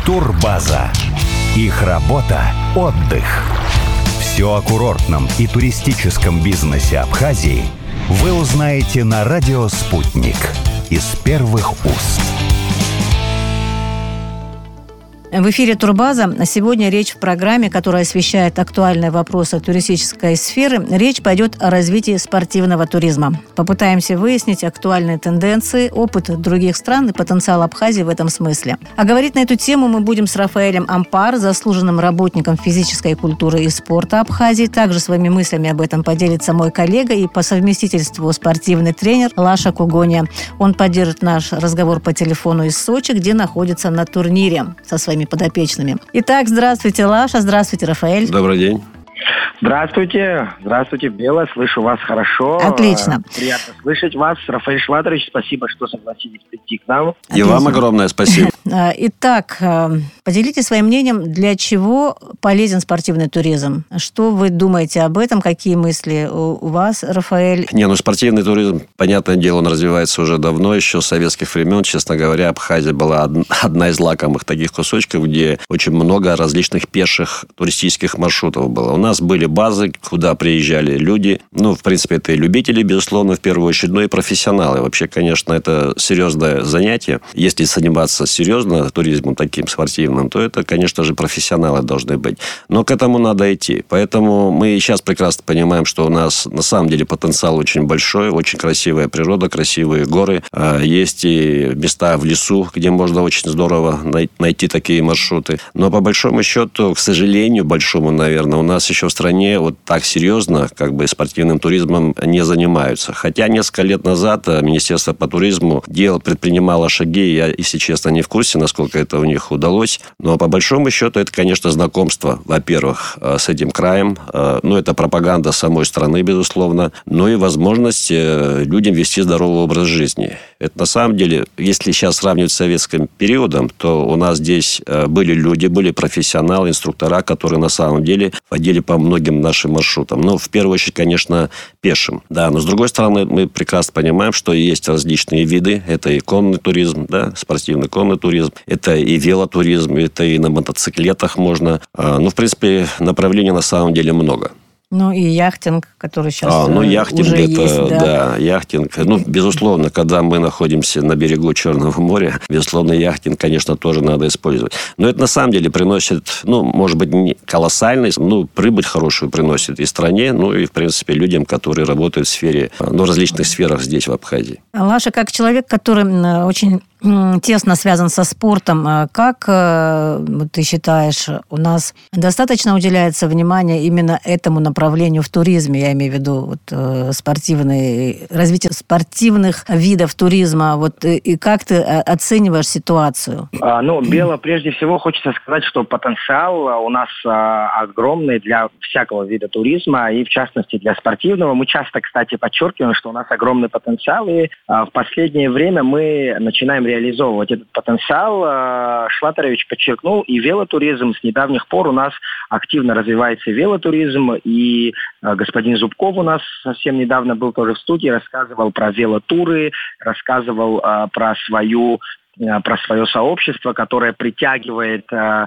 Турбаза. Их работа – отдых. Все о курортном и туристическом бизнесе Абхазии вы узнаете на радио «Спутник» из первых уст. В эфире «Турбаза». Сегодня речь в программе, которая освещает актуальные вопросы туристической сферы. Речь пойдет о развитии спортивного туризма. Попытаемся выяснить актуальные тенденции, опыт других стран и потенциал Абхазии в этом смысле. А говорить на эту тему мы будем с Рафаэлем Ампар, заслуженным работником физической культуры и спорта Абхазии. Также своими мыслями об этом поделится мой коллега и по совместительству спортивный тренер Лаша Кугония. Он поддержит наш разговор по телефону из Сочи, где находится на турнире со своими подопечными. Итак, здравствуйте, Лаша, здравствуйте, Рафаэль. Добрый день. Здравствуйте, Бела, слышу вас хорошо. Отлично. Приятно слышать вас, Рафаэль Шватович, спасибо, что согласились прийти к нам. И вам огромное спасибо. Итак, поделитесь своим мнением, для чего полезен спортивный туризм? Что вы думаете об этом? Какие мысли у вас, Рафаэль? Спортивный туризм, понятное дело, он развивается уже давно, еще с советских времен. Честно говоря, Абхазия была одна из лакомых таких кусочков, где очень много различных пеших туристических маршрутов было. У нас были базы, куда приезжали люди. В принципе, это и любители, безусловно, в первую очередь, но и профессионалы. Вообще, конечно, это серьезное занятие. Если заниматься серьезно туризмом таким спортивным, то это, конечно же, профессионалы должны быть. Но к этому надо идти. Поэтому мы сейчас прекрасно понимаем, что у нас на самом деле потенциал очень большой, очень красивая природа, красивые горы. Есть и места в лесу, где можно очень здорово найти такие маршруты. Но по большому счету, к сожалению, большому, наверное, у нас еще в стране вот так серьезно спортивным туризмом не занимаются. Хотя несколько лет назад Министерство по туризму предпринимало шаги. Я, если честно, не в курсе, насколько это у них удалось. Но по большому счету это, конечно, знакомство, во-первых, с этим краем. Это пропаганда самой страны, безусловно. Но и возможность людям вести здоровый образ жизни. Это на самом деле, если сейчас сравнивать с советским периодом, то у нас здесь были люди, были профессионалы, инструктора, которые на самом деле водили по многим нашим маршрутам. В первую очередь, конечно, пешим. Да, но с другой стороны, мы прекрасно понимаем, что есть различные виды. Это и конный туризм, да, спортивный конный туризм. Это и велотуризм, это и на мотоциклетах можно. В принципе, направлений на самом деле много. И яхтинг, который сейчас яхтинг уже это, есть. Да, яхтинг. Безусловно, когда мы находимся на берегу Черного моря, безусловно, яхтинг, конечно, тоже надо использовать. Но это на самом деле приносит, может быть, не колоссальный, прибыль хорошую приносит и стране, и, в принципе, людям, которые работают в сфере, в различных сферах здесь, в Абхазии. Лаша, как человек, который очень тесно связан со спортом, как ты считаешь, у нас достаточно уделяется внимание именно этому направлению в туризме? Я имею в виду развитие спортивных видов туризма. И как ты оцениваешь ситуацию? Бела, прежде всего хочется сказать, что потенциал у нас огромный для всякого вида туризма, и в частности для спортивного. Мы часто, кстати, подчеркиваем, что у нас огромный потенциал, и в последнее время мы начинаем реализовывать этот потенциал. Шватович подчеркнул, и велотуризм. С недавних пор у нас активно развивается велотуризм, и господин Зубков у нас совсем недавно был тоже в студии, рассказывал про велотуры, рассказывал про свое сообщество, которое притягивает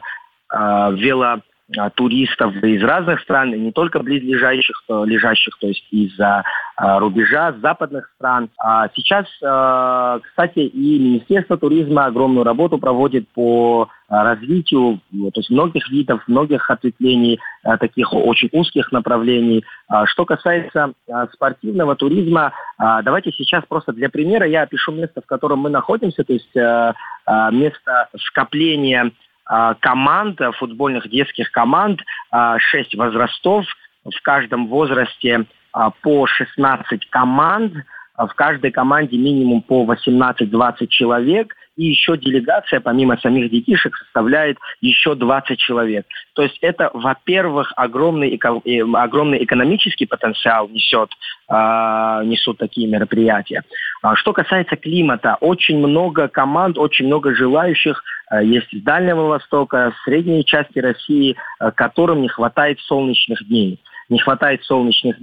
велотуристов из разных стран, не только близлежащих, то есть из-за рубежа, западных стран. Сейчас, кстати, и Министерство туризма огромную работу проводит по развитию, то есть многих видов, многих ответвлений, таких очень узких направлений. Что касается спортивного туризма, давайте сейчас просто для примера я опишу место, в котором мы находимся, то есть место скопления команд, футбольных детских команд, 6 возрастов, в каждом возрасте по 16 команд, в каждой команде минимум по 18-20 человек, и еще делегация, помимо самих детишек, составляет еще 20 человек. То есть это, во-первых, огромный экономический потенциал несут такие мероприятия. Что касается климата, очень много команд, очень много желающих есть из Дальнего Востока, средней части России, которым не хватает солнечных дней.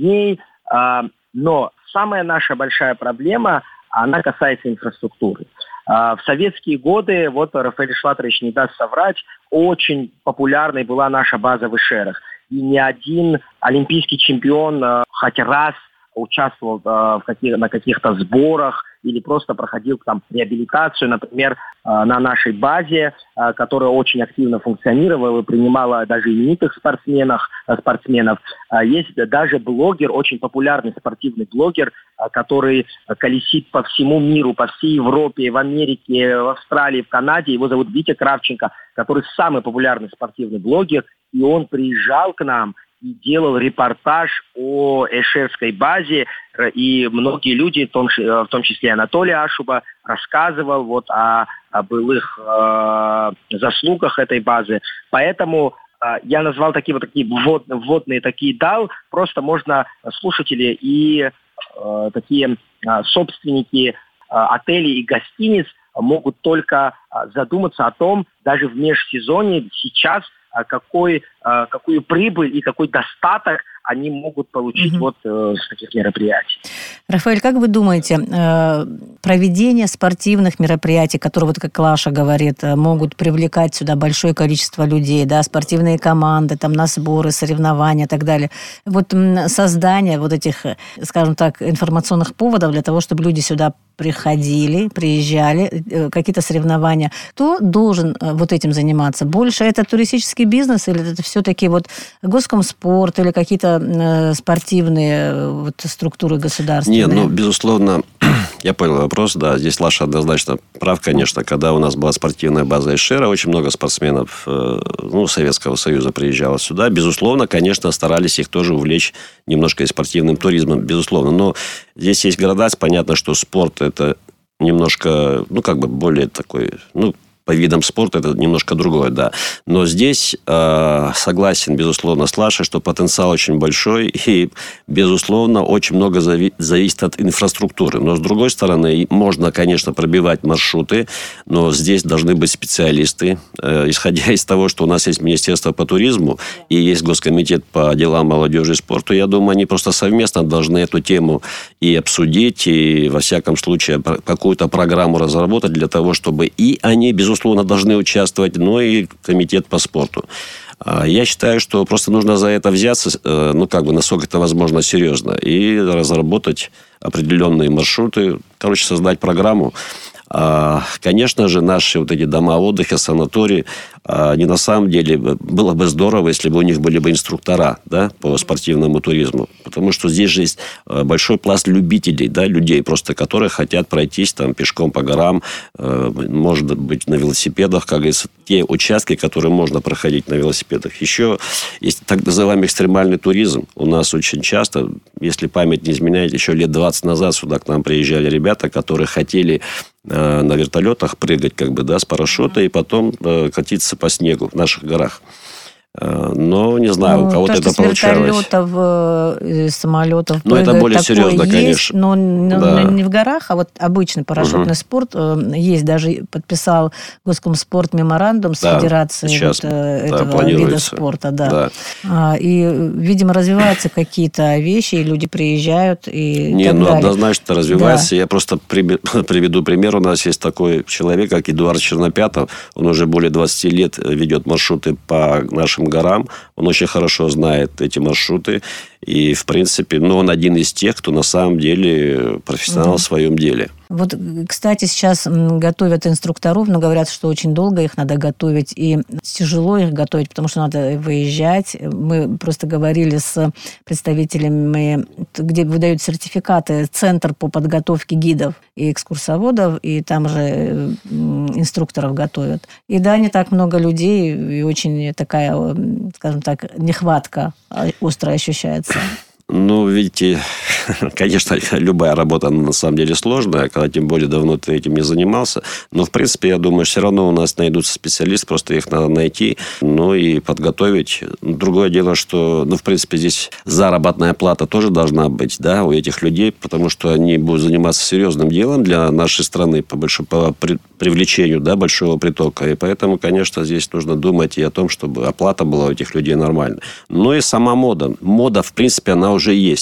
Но самая наша большая проблема, она касается инфраструктуры. В советские годы, вот Рафаэль Шлатович не даст соврать, очень популярной была наша база в Ишерах. И ни один олимпийский чемпион хоть раз участвовал на каких-то сборах или просто проходил там реабилитацию, например, на нашей базе, которая очень активно функционировала и принимала даже именитых спортсменов. Есть даже блогер, очень популярный спортивный блогер, который колесит по всему миру, по всей Европе, в Америке, в Австралии, в Канаде. Его зовут Витя Кравченко, который самый популярный спортивный блогер. И он приезжал к нам и делал репортаж о эшерской базе, и многие люди, в том числе Анатолий Ашуба, рассказывал вот о былых заслугах этой базы. Поэтому я назвал такие вводные такие дал. Просто можно слушатели и такие собственники отелей и гостиниц могут только задуматься о том, даже в межсезонье сейчас, какую прибыль и какой достаток они могут получить с таких мероприятий. Рафаэль, как вы думаете, проведение спортивных мероприятий, которые, вот как Лаша говорит, могут привлекать сюда большое количество людей, да, спортивные команды, там, на сборы, соревнования и так далее, вот создание вот этих, скажем так, информационных поводов для того, чтобы люди сюда приезжали, какие-то соревнования, кто должен вот этим заниматься? Больше это туристический бизнес или это все-таки вот Госкомспорт или какие-то спортивные вот структуры государственные? Нет, безусловно, я понял вопрос, да, здесь Лаша однозначно прав, конечно, когда у нас была спортивная база Эшера, очень много спортсменов Советского Союза приезжало сюда, безусловно, конечно, старались их тоже увлечь немножко и спортивным туризмом, безусловно, но здесь есть градация, понятно, что спорт это немножко, более такой, по видам спорта это немножко другое, да. Но здесь согласен, безусловно, с Лашей, что потенциал очень большой и, безусловно, очень много зависит от инфраструктуры. Но, с другой стороны, можно, конечно, пробивать маршруты, но здесь должны быть специалисты. Исходя из того, что у нас есть Министерство по туризму и есть Госкомитет по делам молодежи и спорту, я думаю, они просто совместно должны эту тему и обсудить, и, во всяком случае, какую-то программу разработать для того, чтобы и они, безусловно, должны участвовать, но и комитет по спорту. Я считаю, что просто нужно за это взяться, насколько это возможно, серьезно, и разработать определенные маршруты, создать программу. Конечно же, наши вот эти дома отдыха, санатории, они на самом деле, было бы здорово, если бы у них были бы инструктора, да, по спортивному туризму. Потому что здесь же есть большой пласт любителей, да, людей, просто которые хотят пройтись там пешком по горам, может быть, на велосипедах, как говорится, те участки, которые можно проходить на велосипедах. Еще есть так называемый экстремальный туризм. У нас очень часто, если память не изменяет, еще лет 20 назад сюда к нам приезжали ребята, которые хотели на вертолетах прыгать с парашюта и потом катиться по снегу в наших горах. Но, не знаю, у кого-то это получалось. Вертолетов, самолетов. Но это более серьезно, конечно. Но не в горах, а вот обычный парашютный спорт есть. Даже подписал Госкомспорт меморандум с Федерацией этого вида спорта. Да. И, видимо, развиваются какие-то вещи, и люди приезжают и так далее. Однозначно развивается. Да. Я просто приведу пример. У нас есть такой человек, как Эдуард Чернопятов. Он уже более 20 лет ведет маршруты по нашим горам. Он очень хорошо знает эти маршруты. И, в принципе, он один из тех, кто на самом деле профессионал в своем деле. Вот, кстати, сейчас готовят инструкторов, но говорят, что очень долго их надо готовить, и тяжело их готовить, потому что надо выезжать. Мы просто говорили с представителями, где выдают сертификаты, Центр по подготовке гидов и экскурсоводов, и там же инструкторов готовят. И да, не так много людей, и очень такая, скажем так, нехватка остро ощущается. Видите, конечно, любая работа на самом деле сложная, когда тем более давно ты этим не занимался. Но, в принципе, я думаю, все равно у нас найдутся специалисты, просто их надо найти, и подготовить. По-другое дело, что, в принципе, здесь заработная плата тоже должна быть, да, у этих людей, потому что они будут заниматься серьезным делом для нашей страны по привлечению, да, большого притока. И поэтому, конечно, здесь нужно думать и о том, чтобы оплата была у этих людей нормальной. Но и сама мода. Мода, в принципе, она уже есть.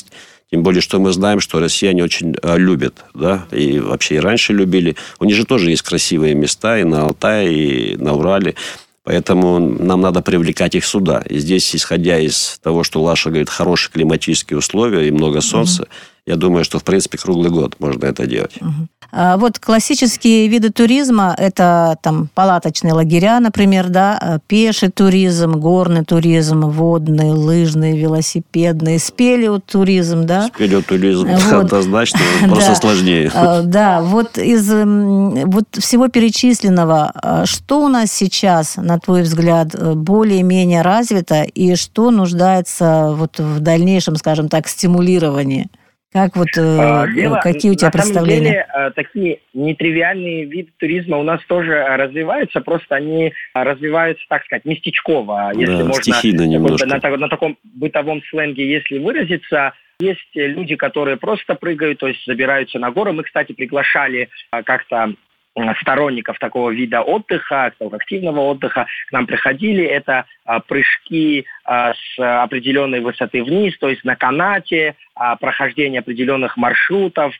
Тем более, что мы знаем, что россияне очень любят, да, и вообще и раньше любили. У них же тоже есть красивые места и на Алтае, и на Урале. Поэтому нам надо привлекать их сюда. И здесь, исходя из того, что Лаша говорит, хорошие климатические условия и много солнца, я думаю, что, в принципе, круглый год можно это делать. Вот классические виды туризма – это там палаточные лагеря, например, да, пеший туризм, горный туризм, водный, лыжный, велосипедный, спелеотуризм, да? Спелеотуризм, вот. Однозначно, просто сложнее. Да, вот из всего перечисленного, что у нас сейчас, на твой взгляд, более-менее развито и что нуждается вот в дальнейшем, скажем так, стимулировании? Как вот, какие у тебя представления? На самом деле, такие нетривиальные виды туризма у нас тоже развиваются, просто они развиваются, так сказать, местечково, если можно стихийно немножко. На таком бытовом сленге, если выразиться. Есть люди, которые просто прыгают, то есть забираются на горы. Мы, кстати, приглашали как-то сторонников такого вида отдыха, активного отдыха, к нам приходили. Это прыжки с определенной высоты вниз, то есть на канате, прохождение определенных маршрутов,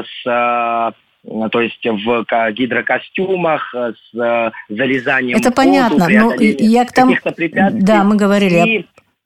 то есть в гидрокостюмах, с залезанием в воду, понятно, но я к тому... каких-то препятствий. Да, мы говорили.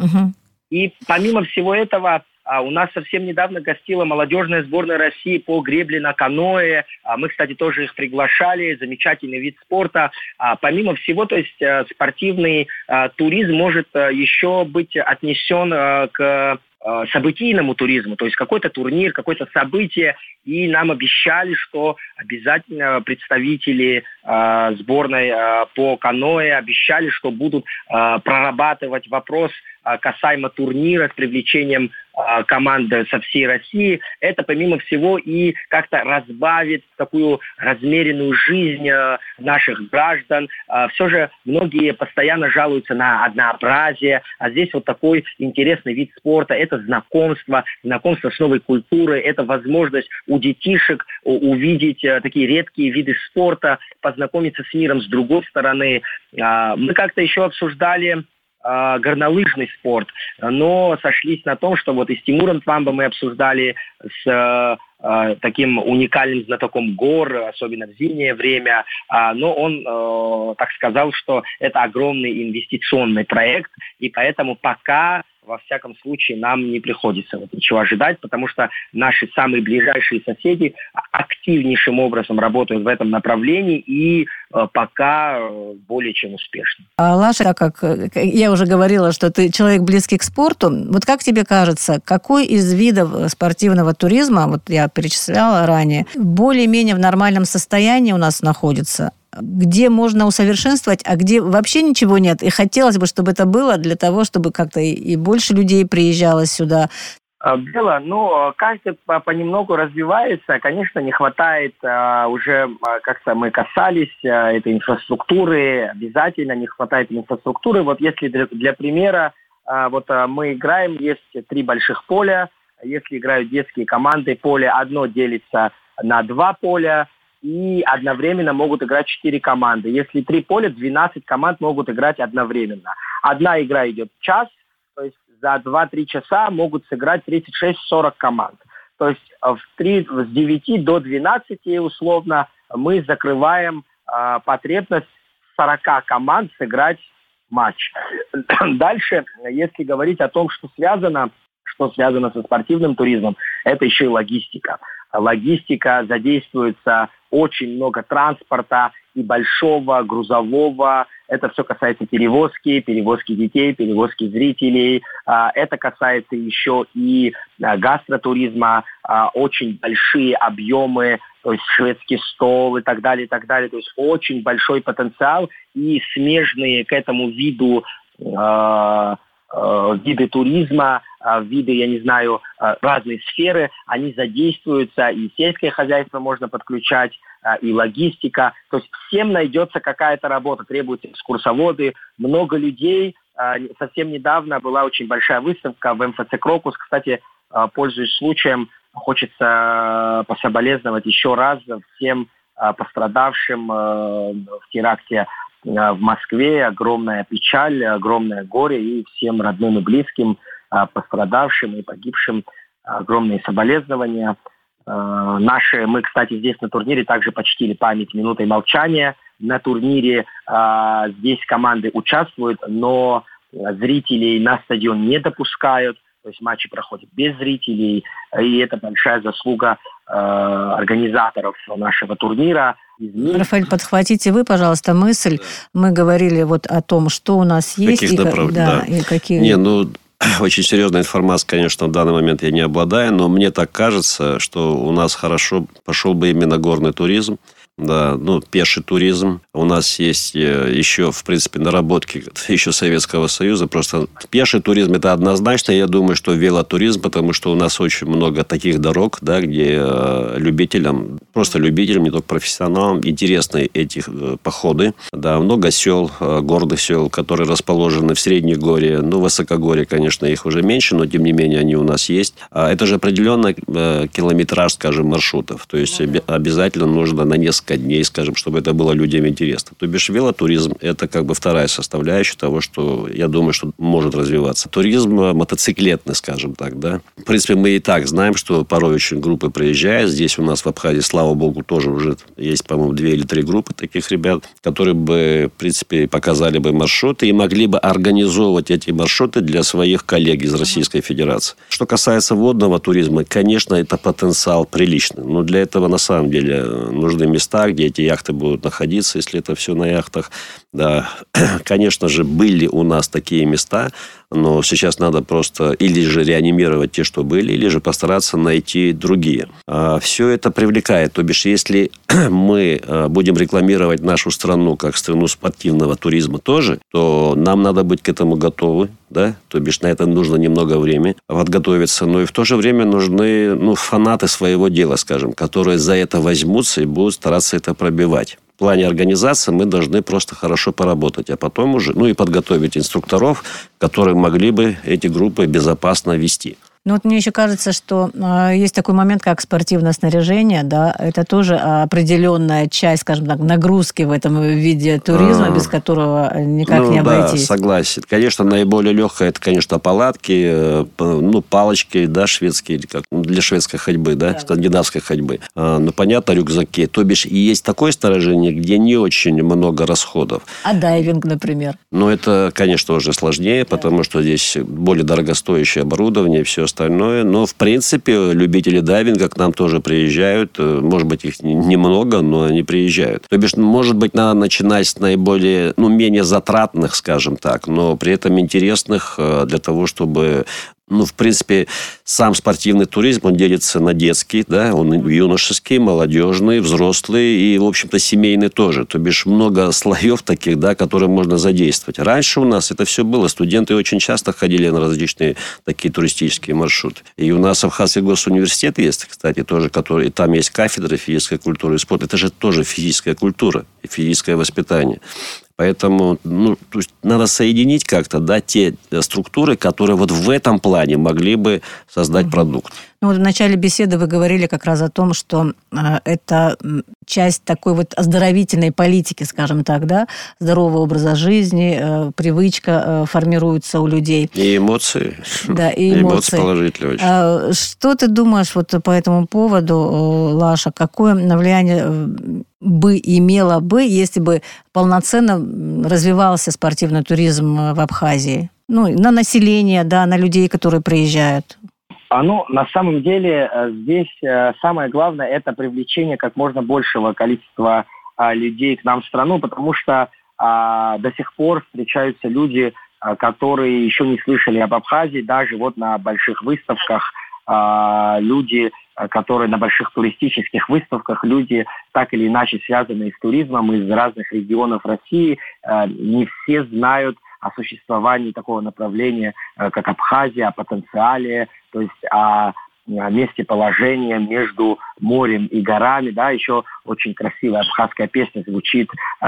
И помимо всего этого, у нас совсем недавно гостила молодежная сборная России по гребле на каноэ. Мы, кстати, тоже их приглашали. Замечательный вид спорта. Помимо всего, то есть спортивный туризм может еще быть отнесен к событийному туризму, то есть какой-то турнир, какое-то событие, и нам обещали, что обязательно представители сборной по каноэ обещали, что будут прорабатывать вопрос касаемо турнира с привлечением команды со всей России. Это, помимо всего, и как-то разбавит такую размеренную жизнь наших граждан. Все же многие постоянно жалуются на однообразие, а здесь вот такой интересный вид спорта. Это знакомство с новой культурой, это возможность у детишек увидеть такие редкие виды спорта, познакомиться с миром с другой стороны. Мы как-то еще обсуждали горнолыжный спорт, но сошлись на том, что вот и с Тимуром Твамбо мы обсуждали, с таким уникальным знатоком гор, особенно в зимнее время, но он так сказал, что это огромный инвестиционный проект, и поэтому пока, во всяком случае, нам не приходится ничего ожидать, потому что наши самые ближайшие соседи активнейшим образом работают в этом направлении и пока более чем успешно. Лаша, так как я уже говорила, что ты человек близкий к спорту, вот как тебе кажется, какой из видов спортивного туризма, вот я перечисляла ранее, более-менее в нормальном состоянии у нас находится? Где можно усовершенствовать, а где вообще ничего нет? И хотелось бы, чтобы это было для того, чтобы как-то и больше людей приезжало сюда. Дело, каждый понемногу развивается. Конечно, не хватает уже, как-то мы касались этой инфраструктуры, обязательно не хватает инфраструктуры. Вот если для примера, мы играем, есть 3 больших поля. Если играют детские команды, поле одно делится на 2 поля, и одновременно могут играть 4 команды. Если 3 поля, 12 команд могут играть одновременно. Одна игра идет час, то есть за 2-3 часа могут сыграть 36-40 команд. То есть с 9 до 12 условно мы закрываем потребность 40 команд сыграть матч. Дальше, если говорить о том, что связано со спортивным туризмом, это еще и логистика. Логистика, задействуется очень много транспорта и большого, грузового. Это все касается перевозки детей, перевозки зрителей. Это касается еще и гастротуризма, очень большие объемы, то есть шведский стол и так далее, и так далее. То есть очень большой потенциал и смежные к этому виду виды туризма, виды, разные сферы, они задействуются, и сельское хозяйство можно подключать, и логистика. То есть всем найдется какая-то работа, требуются экскурсоводы, много людей. Совсем недавно была очень большая выставка в МФЦ «Крокус». Кстати, пользуясь случаем, хочется пособолезновать еще раз всем пострадавшим в теракте в Москве. Огромная печаль, огромное горе, и всем родным и близким, пострадавшим и погибшим огромные соболезнования. Мы, кстати, здесь на турнире также почтили память минутой молчания. На турнире здесь команды участвуют, но зрителей на стадион не допускают. То есть матчи проходят без зрителей. И это большая заслуга организаторов нашего турнира. Рафаэль, подхватите вы, пожалуйста, мысль. Мы говорили вот о том, что у нас есть. И какие... Очень серьезная информация, конечно, в данный момент я не обладаю, но мне так кажется, что у нас хорошо пошел бы именно горный туризм. Да, пеший туризм. У нас есть еще, в принципе, наработки еще Советского Союза. Просто пеший туризм – это однозначно. Я думаю, что велотуризм, потому что у нас очень много таких дорог, да, где любителям, просто любителям, не только профессионалам, интересны эти походы. Да, много сел, горных сел, которые расположены в Среднегорье. Высокогорье, конечно, их уже меньше, но, тем не менее, они у нас есть. Это же определенный километраж, скажем, маршрутов. То есть, обязательно нужно на несколько дней, скажем, чтобы это было людям интересно. То бишь, велотуризм – это как бы вторая составляющая того, что, я думаю, что может развиваться. Туризм мотоциклетный, скажем так, да. В принципе, мы и так знаем, что порой очень группы приезжают. Здесь у нас в Абхазии, слава богу, тоже уже есть, по-моему, 2 или 3 группы таких ребят, которые бы, в принципе, показали бы маршруты и могли бы организовывать эти маршруты для своих коллег из Российской Федерации. Что касается водного туризма, конечно, это потенциал приличный. Но для этого, на самом деле, нужны места, где эти яхты будут находиться, если это все на яхтах. Да, конечно же, были у нас такие места, но сейчас надо просто или же реанимировать те, что были, или же постараться найти другие. Все это привлекает. То бишь, если мы будем рекламировать нашу страну как страну спортивного туризма тоже, то нам надо быть к этому готовы. Да? То бишь, на это нужно немного времени подготовиться. Но и в то же время нужны фанаты своего дела, скажем, которые за это возьмутся и будут стараться это пробивать. В плане организации мы должны просто хорошо поработать, а потом уже, и подготовить инструкторов, которые могли бы эти группы безопасно вести. Мне еще кажется, что есть такой момент, как спортивное снаряжение, да, это тоже определенная часть, скажем так, нагрузки в этом виде туризма, без которого никак не обойтись. Да, согласен. Конечно, наиболее легкое, это, конечно, палатки, палочки, да, шведские, как для шведской ходьбы, да, скандинавской ходьбы. Понятно, рюкзаки. То бишь, и есть такое снаряжение, где не очень много расходов. А дайвинг, например? Это, конечно, уже сложнее, потому что здесь более дорогостоящее оборудование и все остальное. Но, в принципе, любители дайвинга к нам тоже приезжают. Может быть, их немного, но они приезжают. То бишь, может быть, надо начинать с наиболее, менее затратных, скажем так, но при этом интересных для того, чтобы... в принципе, сам спортивный туризм, он делится на детский, да, он юношеский, молодежный, взрослый и, в общем-то, семейный тоже. То бишь, много слоев таких, да, которые можно задействовать. Раньше у нас это все было. Студенты очень часто ходили на различные такие туристические маршруты. И у нас Абхазский госуниверситет есть, кстати, тоже, который, там есть кафедра физической культуры и спорта. Это же тоже физическая культура и физическое воспитание. Поэтому то есть надо соединить как-то, да, те структуры, которые вот в этом плане могли бы создать продукт. В начале беседы вы говорили как раз о том, что это часть такой вот оздоровительной политики, скажем так, да, здорового образа жизни, привычка формируется у людей. И эмоции. Да, и эмоции положительные очень. Что ты думаешь вот по этому поводу, Лаша, какое влияние бы имело бы, если бы полноценно развивался спортивный туризм в Абхазии? На население, да, на людей, которые приезжают. На самом деле, здесь самое главное – это привлечение как можно большего количества людей к нам в страну, потому что до сих пор встречаются люди, которые еще не слышали об Абхазии, даже вот на больших выставках, люди, которые на больших туристических выставках, люди, так или иначе связанные с туризмом из разных регионов России, не все знают о существовании такого направления, как Абхазия, о потенциале, то есть о местоположении между морем и горами. Да, еще очень красивая абхазская песня звучит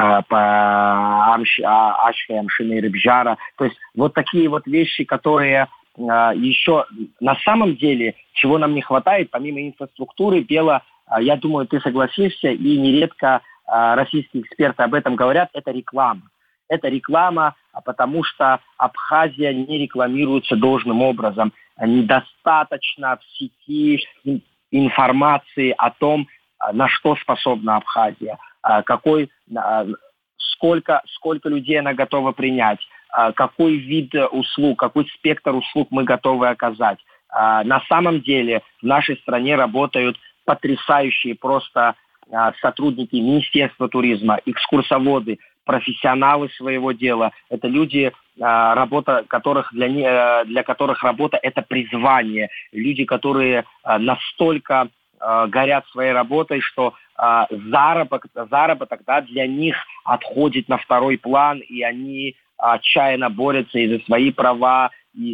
по Ашхе Амшины Рыбжара. То есть вот такие вот вещи, которые еще на самом деле, чего нам не хватает, помимо инфраструктуры, Бела, я думаю, ты согласишься, и нередко российские эксперты об этом говорят, это реклама. Это реклама, потому что Абхазия не рекламируется должным образом. недостаточно в сети информации о том, на что способна Абхазия, сколько людей она готова принять, какой вид услуг, какой спектр услуг мы готовы оказать. На самом деле в нашей стране работают потрясающие просто сотрудники Министерства туризма, экскурсоводы, профессионалы своего дела. Это люди, для которых работа – это призвание. Люди, которые настолько горят своей работой, что заработок для них отходит на второй план, и они отчаянно борются и за свои права,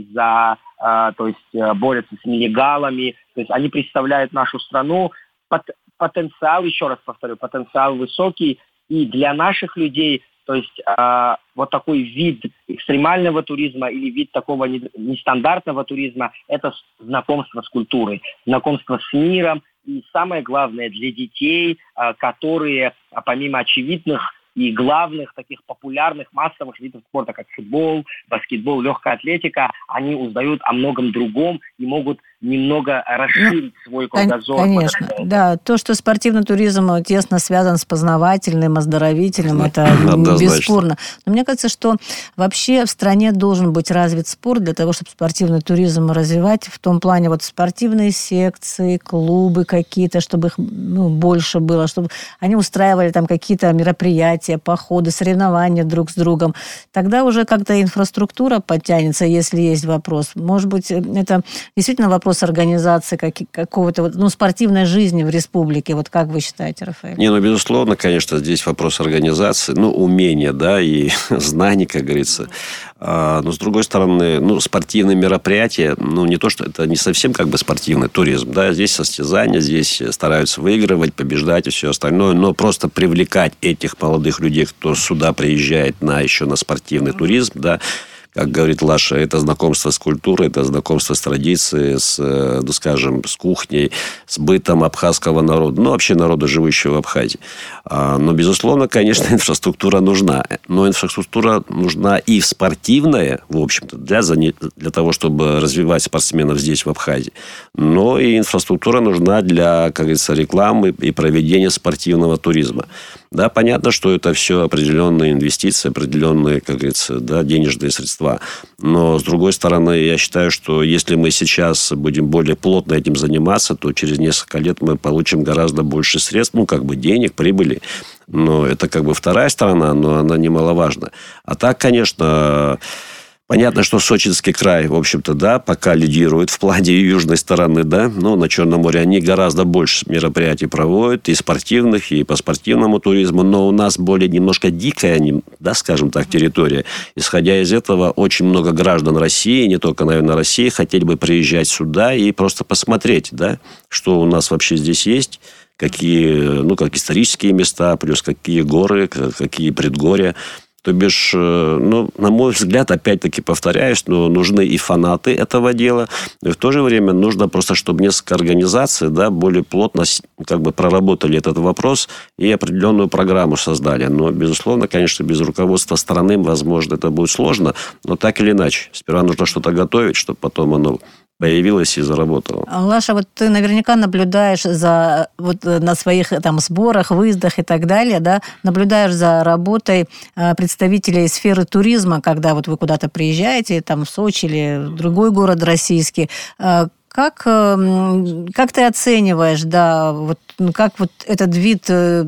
борются с нелегалами. То есть они представляют нашу страну. Потенциал, еще раз повторю, потенциал высокий. И для наших людей, то есть вот такой вид экстремального туризма или вид такого нестандартного туризма – это знакомство с культурой, знакомство с миром. И самое главное для детей, которые помимо очевидных и главных таких популярных массовых видов спорта, как футбол, баскетбол, легкая атлетика, они узнают о многом другом и могут немного расширить свой кругозор. Конечно, да. То, что спортивный туризм тесно связан с познавательным, оздоровительным, это бесспорно. Но мне кажется, что вообще в стране должен быть развит спорт для того, чтобы спортивный туризм развивать в том плане вот спортивные секции, клубы какие-то, чтобы их больше было, чтобы они устраивали там какие-то мероприятия, походы, соревнования друг с другом. Тогда уже как-то инфраструктура подтянется, если есть вопрос. Может быть, это действительно вопрос организации какого-то спортивной жизни в республике. Вот как вы считаете, Рафаэль? Безусловно, конечно, здесь вопрос организации, умения, да, и знаний, как говорится. Но, с другой стороны, спортивные мероприятия, не то, что это не совсем как бы спортивный туризм, да, здесь состязания, здесь стараются выигрывать, побеждать и все остальное, но просто привлекать этих молодых людей, кто сюда приезжает еще на спортивный туризм, да, как говорит Лаша, это знакомство с культурой, это знакомство с традицией, с кухней, с бытом абхазского народа, вообще народа, живущего в Абхазии. Но, безусловно, конечно, инфраструктура нужна. Но инфраструктура нужна и спортивная, в общем-то, для того, чтобы развивать спортсменов здесь, в Абхазии. Но и инфраструктура нужна для, как говорится, рекламы и проведения спортивного туризма. Да, понятно, что это все определенные инвестиции, определенные, как говорится, денежные средства. Но, с другой стороны, я считаю, что если мы сейчас будем более плотно этим заниматься, то через несколько лет мы получим гораздо больше средств, денег, прибыли. Но это как бы вторая сторона, но она немаловажна. А так, конечно... Понятно, что Сочинский край, в общем-то, пока лидирует в плане южной стороны, на Черном море они гораздо больше мероприятий проводят, и спортивных, и по спортивному туризму, но у нас более немножко дикая, скажем так, территория. Исходя из этого, очень много граждан России, не только, наверное, России, хотели бы приезжать сюда и просто посмотреть, что у нас вообще здесь есть, какие, как исторические места, плюс какие горы, какие предгорья. То бишь, на мой взгляд, опять-таки повторяюсь, но нужны и фанаты этого дела. И в то же время нужно просто, чтобы несколько организаций более плотно как бы проработали этот вопрос и определенную программу создали. Но, безусловно, конечно, без руководства страны, возможно, это будет сложно. Но так или иначе. Сперва нужно что-то готовить, чтобы потом оно появилась и заработала. Лаша, вот ты наверняка наблюдаешь на своих сборах, выездах и так далее, наблюдаешь за работой представителей сферы туризма, когда вы куда-то приезжаете, в Сочи или в другой город российский. Как ты оцениваешь, как этот вид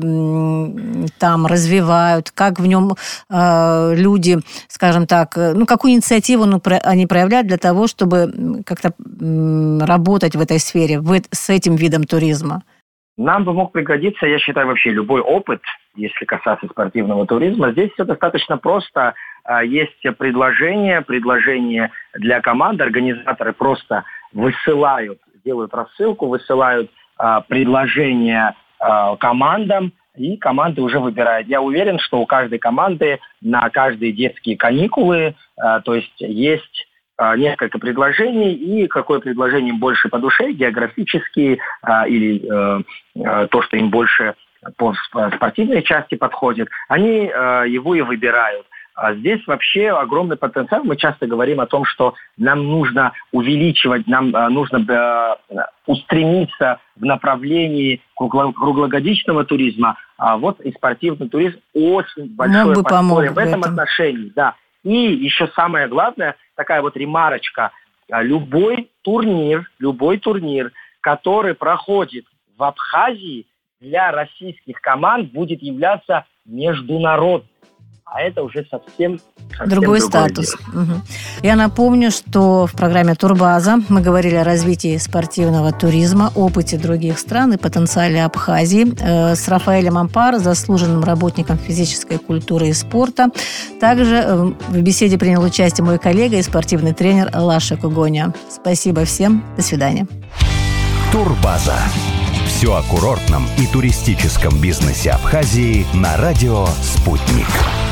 там развивают, как в нем люди, скажем так, какую инициативу они проявляют для того, чтобы как-то работать в этой сфере, с этим видом туризма? Нам бы мог пригодиться, я считаю, вообще любой опыт, если касаться спортивного туризма. Здесь все достаточно просто. Есть предложение для команды, организаторы просто делают рассылку, высылают предложения командам, и команды уже выбирают. Я уверен, что у каждой команды на каждые детские каникулы, то есть несколько предложений, и какое предложение им больше по душе, географически, или то, что им больше по спортивной части подходит, они его и выбирают. здесь вообще огромный потенциал. Мы часто говорим о том, что нам нужно увеличивать, нам нужно устремиться в направлении круглогодичного туризма. А вот и спортивный туризм очень большое подспорье в этом отношении. Да. И еще самое главное, такая вот ремарочка. Любой турнир, который проходит в Абхазии, для российских команд будет являться международным. А это уже совсем другой статус. Угу. Я напомню, что в программе «Турбаза» мы говорили о развитии спортивного туризма, опыте других стран и потенциале Абхазии с Рафаэлем Ампар, заслуженным работником физической культуры и спорта. Также в беседе принял участие мой коллега и спортивный тренер Лаша Кугоня. Спасибо всем. До свидания. «Турбаза». Все о курортном и туристическом бизнесе Абхазии на радио «Спутник».